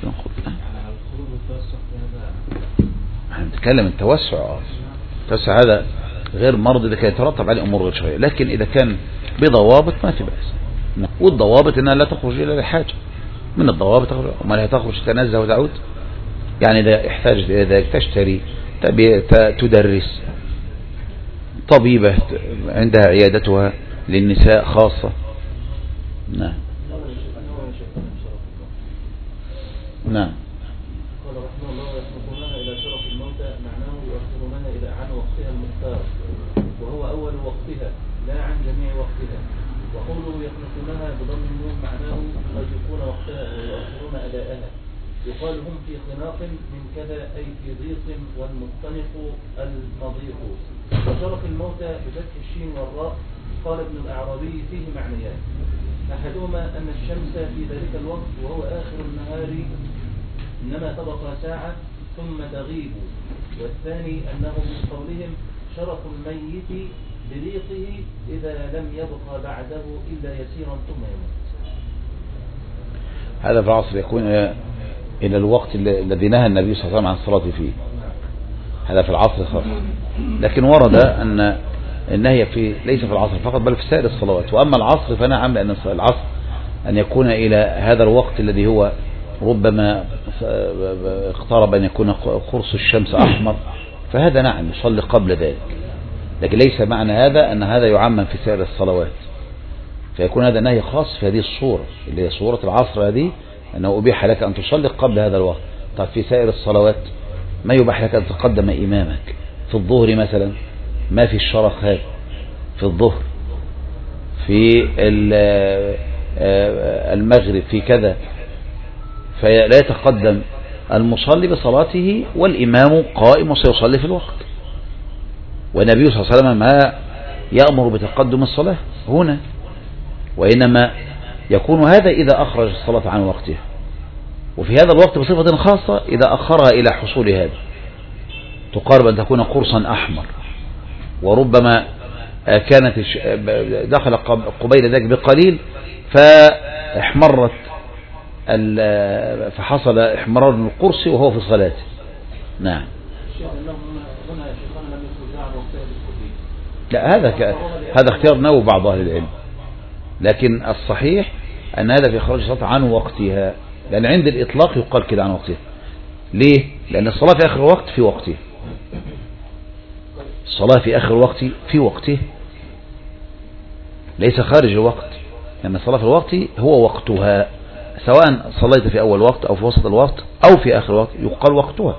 احنا بنتكلم التوسع، التوسع هذا غير مرض لكي يترتب عليه أمور غير شرعية، لكن إذا كان بضوابط ما في بأس. والضوابط أنها لا تخرج إلى الحاجة، من الضوابط تخرج، وما لا تخرج تنزه وتعود. يعني إذا احتاجت إلى ذلك تشتري، تدرس، طبيبة عندها عيادتها للنساء خاصة. نعم. نعم. قال رحمه الله: يسبقونها إلى شرف الموتى، معناه يؤخرونها إلى عن وقتها المختار، وهو أول وقتها لا عن جميع وقتها. وقوله يخلقونها بضم النون معناه يضيقون وقتها ويؤخرون أداءها. يقال هم في خناق من كذا، أي في ضيق، والمختنق المضيق. وشرف الموتى بفتح الشين والراء. قال ابن الأعرابي: فيه معنيان، أحدهما أن الشمس في ذلك الوقت وهو آخر النهار إنما تبقى ساعة ثم تغيب، والثاني أنه من قولهم شرف الميت بريقه إذا لم يبقى بعده إلا يسيرا ثم يموت. هذا في العصر يكون إلى الوقت الذي نهى النبي صلى الله عليه وسلم عن الصلاة فيه، هذا في العصر خاص. لكن ورد أن النهي في ليس في العصر فقط بل في سائر الصلوات. وأما العصر فنعم، لأن العصر أن يكون إلى هذا الوقت الذي هو ربما اقترب أن يكون قرص الشمس أحمر، فهذا نعم يصلي قبل ذلك. لكن ليس معنى هذا أن هذا يعمم في سائر الصلوات، فيكون هذا نهي خاص في هذه الصورة اللي هي صورة العصر هذه، أنه أبيح لك أن تصلي قبل هذا الوقت. طيب في سائر الصلوات ما يباح لك أن تقدم إمامك. في الظهر مثلا ما في الشرف هذا في الظهر، في المغرب، في كذا، فلا يتقدم المصلي بصلاته والإمام قائم وسيصلي في الوقت. والنبي صلى الله عليه وسلم ما يأمر بتقدم الصلاة هنا، وإنما يكون هذا إذا أخرج الصلاة عن وقتها، وفي هذا الوقت بصفة خاصة إذا أخرها إلى حصول هذا، تقارب أن تكون قرصا أحمر، وربما كانت دخل قبيل ذلك بقليل فاحمرت فحصل احمرار من القرص وهو في صلاته. نعم. لا هذا ك... هذا اختيار نوع بعض أهل العلم، لكن الصحيح أن هذا في إخراج الصلاة عن وقتها، لأن عند الإطلاق يقال كده عن وقتها. ليه؟ لأن الصلاة في آخر الوقت في وقته، الصلاة في آخر الوقت في وقته ليس خارج الوقت، لأن الصلاة في الوقت هو وقتها، سواء صليت في أول وقت أو في وسط الوقت أو في آخر الوقت يقال وقتها.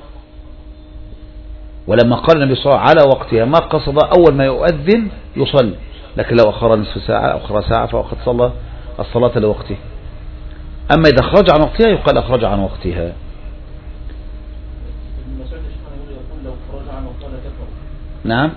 ولما قال النبي صلى الله عليه وسلم على وقتها ما قصد أول ما يؤذن يصلي، لكن لو أخر نصف ساعة أو أخر ساعة فقد صلى الصلاة لوقته. أما إذا خرج عن وقتها يقال أخرج عن وقتها. نعم.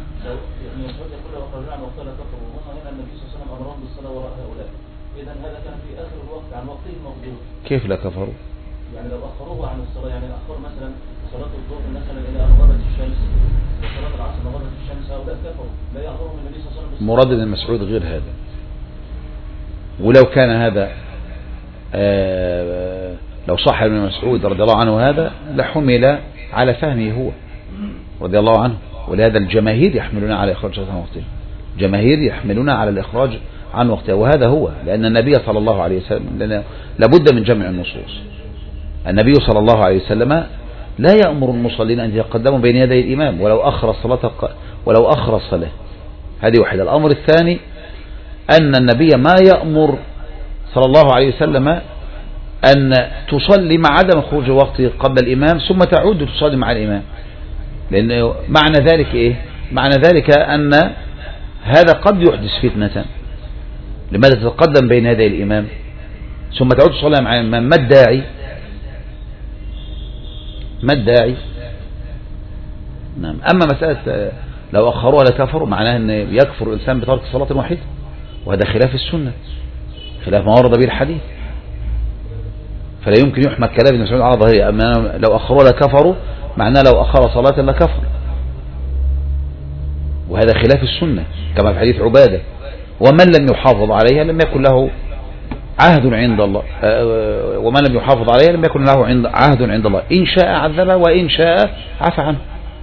كيف لا كفروا؟ يعني لو أخروه عن الصلاة، يعني أخر مثلا صلاة الظهر مثلا إلى أن غابت الشمس، وصلاة العصر أن غابت الشمس، هؤلاء كفروا، لا يأمرهم النبي صلى الله عليه وسلم. مراد ابن مسعود غير هذا، ولو كان هذا آه لو صح ابن مسعود رضي الله عنه هذا لحمل على فهمه هو رضي الله عنه، ولهذا الجماهير يحملون على إخراج عن وقته، جماهير يحملون على الإخراج عن وقته، وهذا هو لأن النبي صلى الله عليه وسلم لابد من جمع النصوص. النبي صلى الله عليه وسلم لا يأمر المصلين أن يتقدموا بين يدي الإمام ولو أخر الصلاة ولو أخر الصلاة، هذه واحدة. الأمر الثاني أن النبي ما يأمر صلى الله عليه وسلم أن تصلي مع عدم خروج الوقت قبل الإمام ثم تعود تصلي مع الإمام، لأن معنى ذلك إيه؟ معنى ذلك أن هذا قد يحدث فتنة. لماذا تتقدم بين يدي الإمام ثم تعود تصلي مع الإمام؟ ما الداعي؟ ما الداعي؟ نعم. أما مسألة لو أخروها لكفروا معناها أن يكفر الإنسان بترك صلاة واحدة، وهذا خلاف السنة، خلاف ما ورد به الحديث، فلا يمكن يحمل كلام ابن مسعود على ظاهره. أما لو أخروها لكفروا معناه لو أخر صلاة لكفر، وهذا خلاف السنة كما في حديث عبادة: ومن لم يحافظ عليها لم يكن له عهد عند الله، ومن لم يحافظ عليها لم يكن له عهد عند الله، إن شاء عذبه وإن شاء عفى عنه.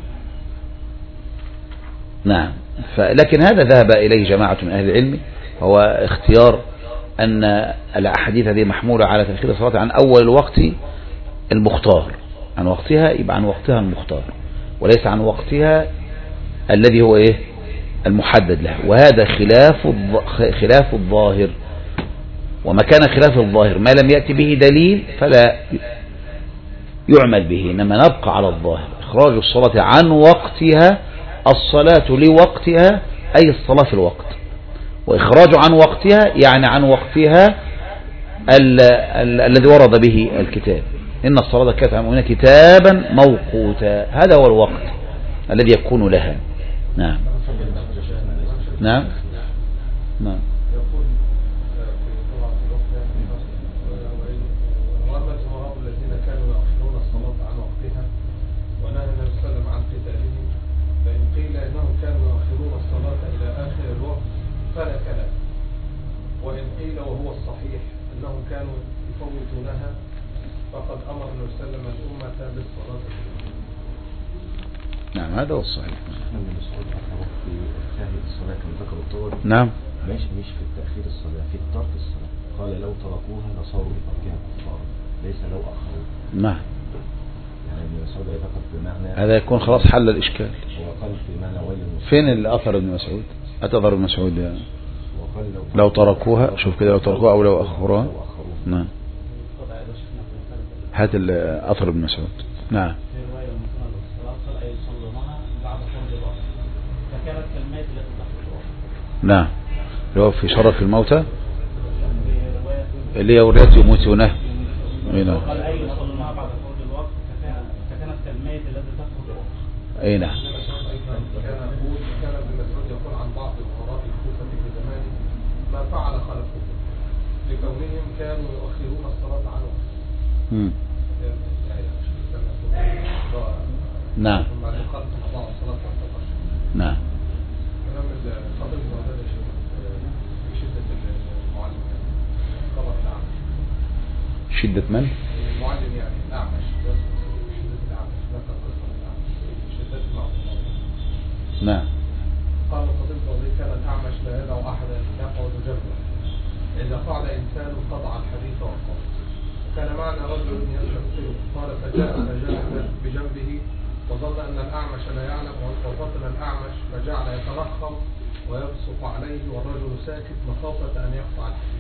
نعم. لكن هذا ذهب إليه جماعة من أهل العلم، هو اختيار أن الأحاديث هذه محمولة على تأخير الصلاة عن أول الوقت المختار، عن وقتها يبقى عن وقتها المختار، وليس عن وقتها الذي هو إيه المحدد له، وهذا خلاف خلاف الظاهر. وما كان خلاف الظاهر ما لم يأتي به دليل فلا يعمل به، إنما نبقى على الظاهر. إخراج الصلاة عن وقتها، الصلاة لوقتها أي الصلاة في الوقت، وإخراج عن وقتها يعني عن وقتها الذي ورد به الكتاب: إن الصلاة كانت على المؤمنين كتابا موقوتا. هذا هو الوقت الذي يكون لها. نعم نعم نعم. فلا كلام، وإن قيل وهو الصحيح أنهم كانوا يفوتونها فقد أمر النبي صلى الله عليه وسلم الأمة بالصلاة. نعم هذا هو الصحيح. نعم مش مش في التأخير الصلاة، في ترك الصلاة. قال لو تركوها لصاروا بتركها كفارا، ليس لو أخروها. نعم. يعني ابن مسعود يعتقد بمعنى هذا يكون خلاص حل الإشكال. هو قال في معنى ويل المسلمين. فين الأثر ابن مسعود؟ أتظهر ابن مسعود يعني لو تركوها، شوف كده، لو تركوها أو لو أخروها. نعم. هات الأثر ابن مسعود. نعم. نعم. اللي هو في شرف الموتى اللي هي وريات يموتونه. نعم. أي نعم. ما فعل خلفه لكونهم كانوا يؤخرون الصلاة عنه. امم نعم نعم. كلام الخطيب وهذا شدة المعلم خبر الأعمش. شدة من؟ المعلم يعني الأعمش، شدة الأعمش لا تقصر الأعمش، شدة المعلم. نعم. قال الخطيب الرضي: كان الأعمش لا يدع أحدا يقعد جنبه، إذا فعل إنسان قطع الحديث وقال. كان معنا رجل يستغفر، قال فجاء رجل بجنبه وظن أن الأعمش لا يعلم، وفطن الأعمش فجعل يترخم ويبصق عليه والرجل ساكت مخافة أن يقطع الحديث.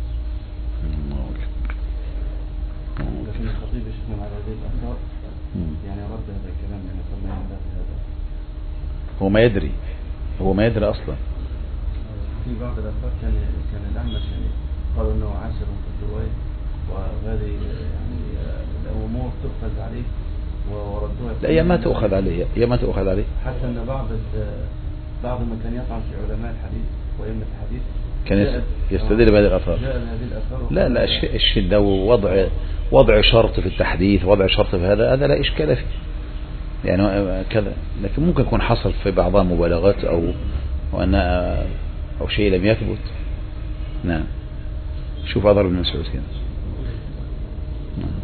لكن الخطيب يشتم على هذه الأثار يعني رد هذا الكلام، يعني فما ينبغي هذا. هو ما يدري، هو ما يدري أصلا. في بعض الأثار كان كان الأعمش يعني قالوا أنه عاشر في الرواية، وهذه يعني الأمور تؤخذ عليه وردوها. لا، هي ما تؤخذ عليه، هي ما تؤخذ عليه. حتى أن بعض بعض من كان يطعن في علماء الحديث وأئمة الحديث كان يستدل بهذه الأثار. لا لا، الشدة ووضع وضع شرط في التحديث، وضع شرط في هذا هذا لا إشكال فيه، يعني كذا. لكن ممكن يكون حصل في بعضها مبالغات أو وأن أو شيء لم يثبت. نعم. شوف أضرب ابن مسعود كده. نعم.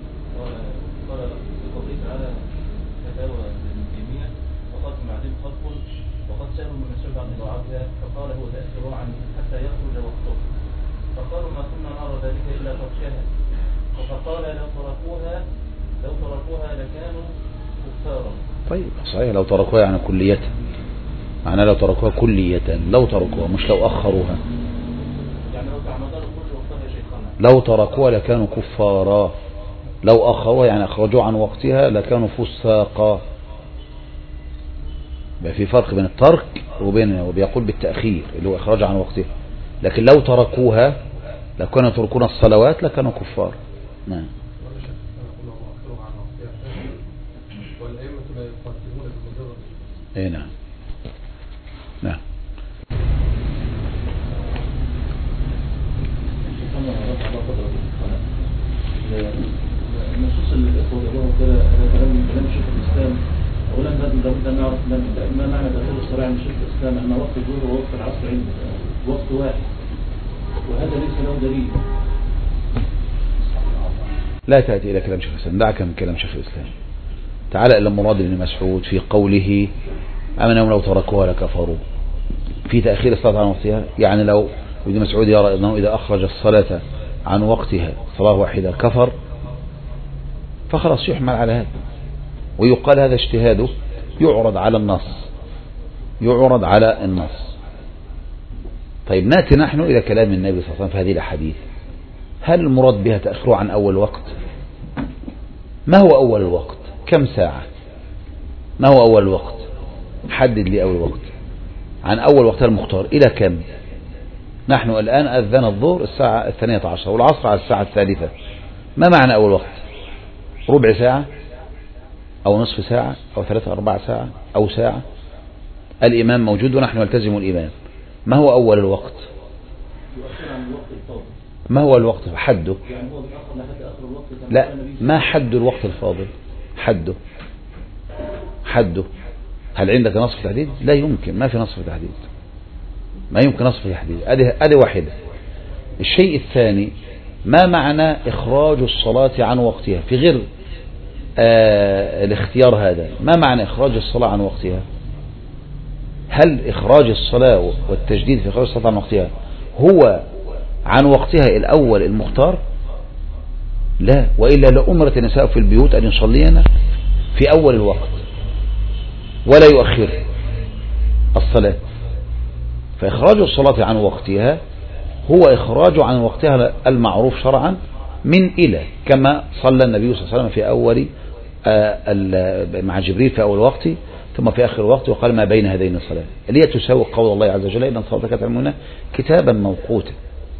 فقال هو تأثير عنه حتى يخرج وقته، فقالوا ما كنا نرى ذلك إلا تركها، فقال لو تركوها لو تركوها لكانوا كفارا. طيب صحيح، لو تركوها يعني كلية، معناه لو تركوها كلية، لو تركوها مش لو أخروها. يعني لو تعمدوا كل وقتها يا شيخنا، لو تركوها لكانوا كفارا، لو أخروها يعني أخرجوا عن وقتها لكانوا فساقا. بقى في فرق بين الترك وبين وبيقول بالتأخير اللي هو إخراج عن وقتها. لكن لو تركوها لو كانوا يتركون الصلوات لكانوا كفار. نعم. والأئمة لا يقاتلون بمجرد اي نعم نعم. النصوص اللي الإخوة قالوها كده هذا كلام كلام شيخ الإسلام. أولا لابد أن نعرف ما معنى دخول الصلاة عند شيخ الإسلام أن وقت الظهر ووقت العصر عند وقت واحد، وهذا ليس له دليل. لا تأتي إلى كلام شيخ الإسلام، دعك من كلام شيخ الإسلام. تعال إلى مراد بن مسعود في قوله أمنهم لو تركوها لكفروا في تأخير الصلاة عن وقتها. يعني لو ابن مسعود يرى أنه إذا أخرج الصلاة عن وقتها صلاة واحدة كفر، فخلاص يحمل على هذا ويقال هذا اجتهاده، يعرض على النص يعرض على النص. طيب نأتي نحن إلى كلام النبي صلى الله عليه وسلم في هذه الأحاديث. هل المراد بها تأخره عن أول وقت؟ ما هو أول الوقت؟ كم ساعة؟ ما هو أول الوقت؟ حدد لي أول وقت. عن أول وقتها المختار إلى كم؟ نحن الآن أذن الظهر الساعة الثانية عشر والعصر على الساعة الثالثة. ما معنى أول وقت؟ ربع ساعة أو نصف ساعة أو ثلاثة أربع ساعة أو ساعة؟ الإمام موجود ونحن نلتزم الإمام. ما هو أول الوقت؟ ما هو الوقت حده؟ لا، ما حد الوقت الفاضل؟ حده حده هل عندك نص في تحديد؟ لا يمكن، ما في نص في تحديد، ما يمكن نص في تحديد. هذه واحدة. الشيء الثاني، ما معنى إخراج الصلاة عن وقتها في غير آه الاختيار هذا؟ ما معنى إخراج الصلاة عن وقتها؟ هل إخراج الصلاة والتجديد في إخراج الصلاة عن وقتها هو عن وقتها الأول المختار؟ لا، وإلا لأمرت النساء في البيوت أن يصلين في أول الوقت ولا يؤخر الصلاة. فإخراج الصلاة عن وقتها هو إخراج عن وقتها المعروف شرعا من إلى، كما صلى النبي صلى الله عليه وسلم في أول مع جبريل في أول وقت ثم في آخر الوقت، وقال ما بين هذين الصلاة، اللي هي تساوي قول الله عز وجل إن الصلاة كانت على المؤمنين كتابا موقوتا.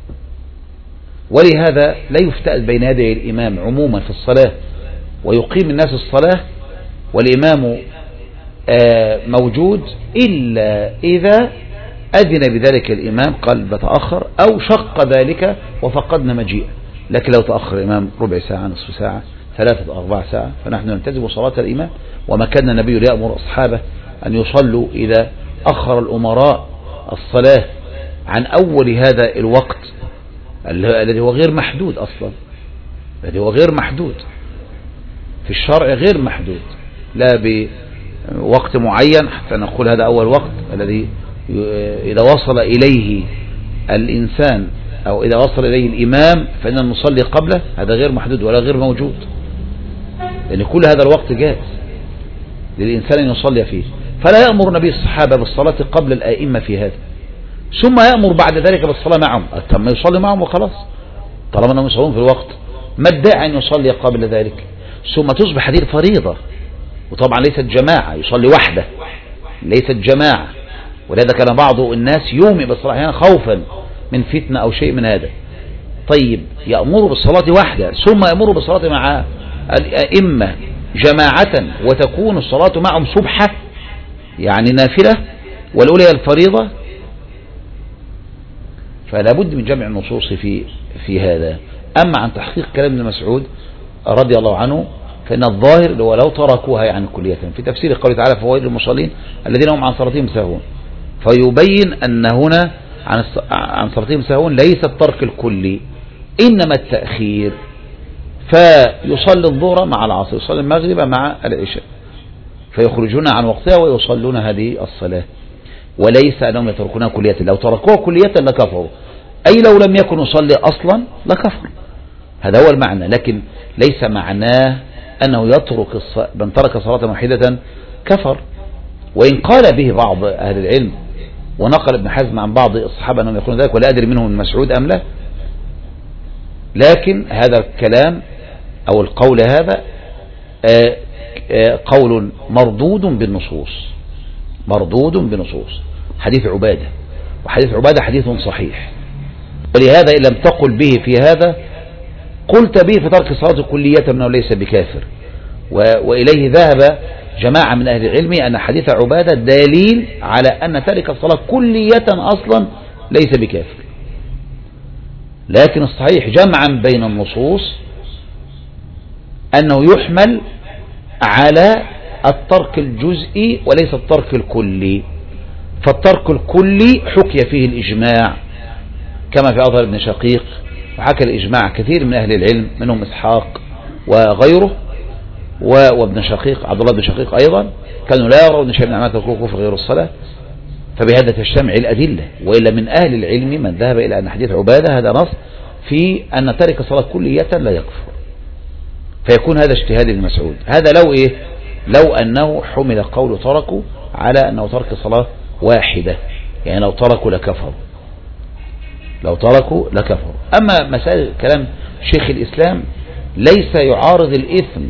ولهذا لا يفتأت بين يدي الإمام عموما في الصلاة ويقيم الناس الصلاة والإمام موجود إلا إذا أذن بذلك الإمام قال بتأخر أو شق ذلك وفقدنا مجيء. لكن لو تأخر الإمام ربع ساعة نصف ساعة ثلاثة أربع ساعة فنحن نلتزم صلاة الإمام. وما كان النبي ليأمر أصحابه أن يصلوا إذا أخر الأمراء الصلاة عن أول هذا الوقت الذي هو غير محدود أصلا، الذي هو غير محدود في الشرع، غير محدود لا بوقت معين حتى نقول هذا أول وقت الذي إذا وصل إليه الإنسان أو إذا وصل إليه الإمام فإن نصلي قبله، هذا غير محدود ولا غير موجود، لأن كل هذا الوقت جاهز للإنسان أن يصلي فيه. فلا يأمر النبي الصحابة بالصلاة قبل الآئمة في هذا، ثم يأمر بعد ذلك بالصلاة معهم، ثم يصلي معهم وخلاص طالما أنهم يصلون في الوقت. ما ادعى أن يصلي قبل ذلك؟ ثم تصبح هذه الفريضة، وطبعا ليست جماعة، يصلي وحده ليست جماعة. ولذا كان بعض الناس يومي بالصلاة أحيانا خوفا من فتنة أو شيء من هذا. طيب يأمر بالصلاة وحده ثم يأمر بالصلاة مع الأئمة جماعة وتكون الصلاة معهم صبحة يعني نافلة والأولى الفريضة، فلا بد من جمع النصوص في في هذا. أما عن تحقيق كلام ابن مسعود رضي الله عنه فإن الظاهر هو لو تركوها يعني كلية في تفسير قوله تعالى فوائد المصلين الذين هم عن صلاتهم ساهون، فيبين أن هنا عن عن صلاتهم ساهون ليس الترك الكلي إنما التأخير، فيصلي الظهر مع العصر يصلي المغرب مع العشاء فيخرجون عن وقتها ويصلون هذه الصلاة، وليس أنهم يتركونها كلية. لو تركوها كلية لكفروا، أي لو لم يكن يصلي أصلا لكفر، هذا هو المعنى. لكن ليس معناه أنه يترك الص... من ترك صلاة واحدة كفر، وإن قال به بعض أهل العلم ونقل ابن حزم عن بعض الصحابة أنهم يقولون ذلك ولا أدري منهم من مسعود أم لا، لكن هذا الكلام أو القول هذا آآ آآ قول مردود بالنصوص، مردود بالنصوص. حديث عبادة، وحديث عبادة حديث صحيح، ولهذا إن لم تقل به في هذا قلت به في ترك الصلاة كلية أنه ليس بكافر. وإليه ذهب جماعة من أهل العلم أن حديث عبادة دليل على أن تارك الصلاة كلية أصلا ليس بكافر، لكن الصحيح جمعا بين النصوص أنه يحمل على الترك الجزئي وليس الترك الكلي. فالترك الكلي حكي فيه الإجماع كما في أظهر ابن شقيق، وحكى الإجماع كثير من أهل العلم منهم إسحاق وغيره وابن شقيق عبد الله بن شقيق أيضا، كانوا لا يرون شيئا من أعمال الكفر غير الصلاة. فبهذا تجتمع الأدلة. وإلا من أهل العلم من ذهب إلى أن حديث عبادة هذا نص في أن تارك الصلاة كلية لا يكفر، فيكون هذا اجتهاد المسعود. هذا لو إيه لو أنه حمل قول تركوا على أنه ترك صلاة واحدة، يعني لو تركوا لكفروا لو تركوا لكفروا. أما مسألة كلام شيخ الإسلام ليس يعارض الإثم،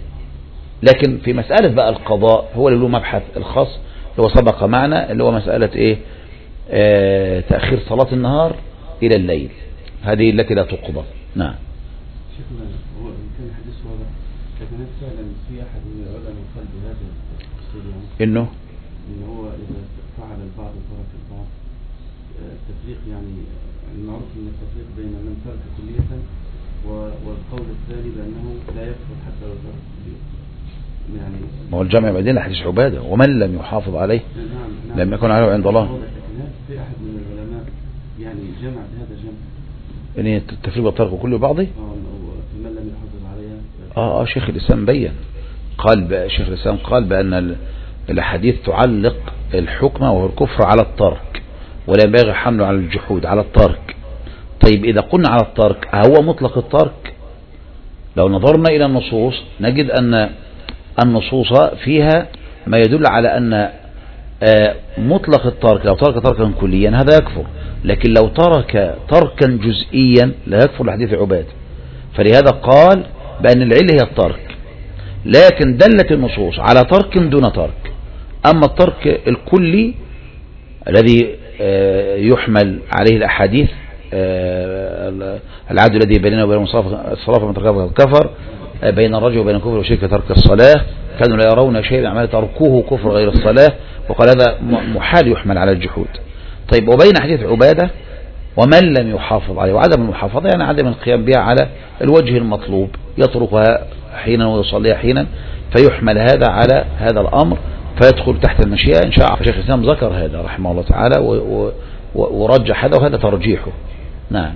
لكن في مسألة بقى القضاء هو اللي له مبحث الخاص اللي هو سبق معنا، اللي هو مسألة إيه آه تأخير صلاة النهار إلى الليل، هذه التي لا تقضى. نعم. شيخنا هو كان حديث واضح، لكن هل فعلا في أحد من العلماء قال بهذا التفسير إنه إن هو إذا فعل البعض وترك البعض التفريق، يعني المعروف من التفريق بين من ترك كلية والقول الثاني بأنه لا يكفر حتى لو ترك كلية، يعني ما هو الجمع بين حديث عبادة ومن لم يحافظ عليه نعم نعم لم يكن عليه عند الله. لكن هل في أحد من العلماء يعني جمع بهذا جمع يعني التفريق والترك كله بعضه اه من لم يحافظ عليها؟ اه اه شيخ الإسلام بين قال شيخ الإسلام قال بأن الحديث تعلق الحكم وهو الكفر على الترك، ولا ينبغي حمله على الجحود، على الترك. طيب إذا قلنا على الترك هو مطلق الترك؟ لو نظرنا إلى النصوص نجد أن النصوص فيها ما يدل على أن مطلق الترك لو ترك تركا كليا هذا يكفر، لكن لو ترك تركا جزئيا لا يكفر لحديث عبادة. فلهذا قال بأن العلة هي الترك، لكن دلت النصوص على ترك دون ترك. أما الترك الكلي الذي يحمل عليه الأحاديث العدل الذي بيننا وبين الصلاة فمن تركها كفر، بين الرجل وبين الكفر والشرك ترك الصلاة، كانوا لا يرون شيئا أعمال تركوه كفر غير الصلاة، وقال هذا محال يحمل على الجحود. طيب وبين حديث عبادة ومن لم يحافظ عليه، وعدم المحافظة يعني عدم القيام بها على الوجه المطلوب، يتركها حينا ويصليها حينا، فيحمل هذا على هذا الأمر فيدخل تحت المشيئة إن شاء. شيخ الإسلام ذكر هذا رحمه الله تعالى ورجح هذا، وهذا ترجيحه. نعم.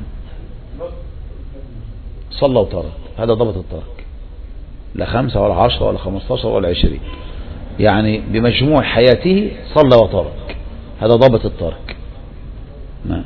صلى وترك، هذا ضبط الترك، لا خمسة ولا عشرة ولا خمستاشر ولا عشرين، يعني بمجموع حياته صلى وترك، هذا ضبط الترك. نعم.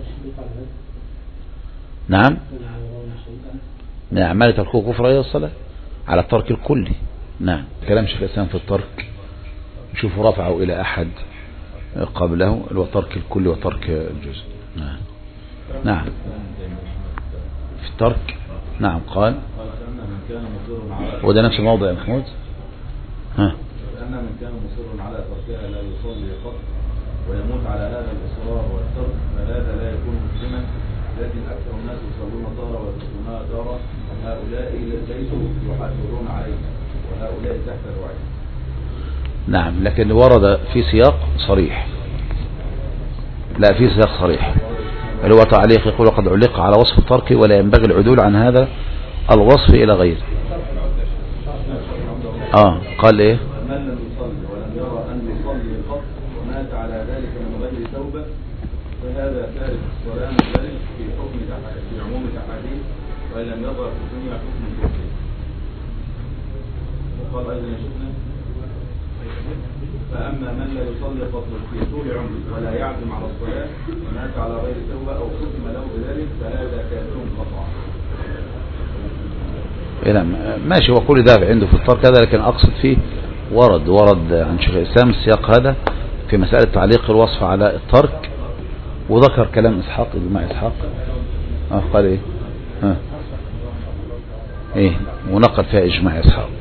نعم من أعمال تركه كفر غير الصلاة على الترك الكلي. نعم. كلام شيخ الإسلام في الترك شوفوا رفعوا إلى أحد قبله اللي هو ترك الكل وترك الجزء. نعم. نعم في الترك. نعم قال وده نفس الموضع يا محمود. ها لأن من كان مصر على تركها لا يصلي قط ويموت على هذا الإصرار والترك فهذا لا يكون مسلما، لكن أكثر الناس يصلون طارة ويتركونها طارة، هؤلاء ليسوا يحافظون عليها وهؤلاء تحت الوعي. نعم لكن ورد في سياق صريح، لا في سياق صريح اللي هو تعليق يقول قد علق على وصف الترك ولا ينبغي العدول عن هذا الوصف إلى غيره. آه قال إيه؟ من لم يصلي ولم يرى أن يصلي قط ومات على ذلك من غير توبة فهذا تارك الصلاة مدرج في حكم في عموم الأحاديث وإن لم يظهر في الدنيا حكم الكفر. وقال أيضا يشوفنا فأما من لا يصلي قط في طول عمره ولا يعزم على الصلاة ومات على غير توبة أو ختم له بذلك فهذا كافر قطعا. ماشي وكل ده عنده في الترك هذا، لكن أقصد فيه ورد ورد عن شيخ الإسلام السياق هذا في مسألة تعليق الوصف على الترك، وذكر كلام إسحاق إجماع إسحاق. آه قال إيه ها إيه ونقل فيها إجماع إسحاق.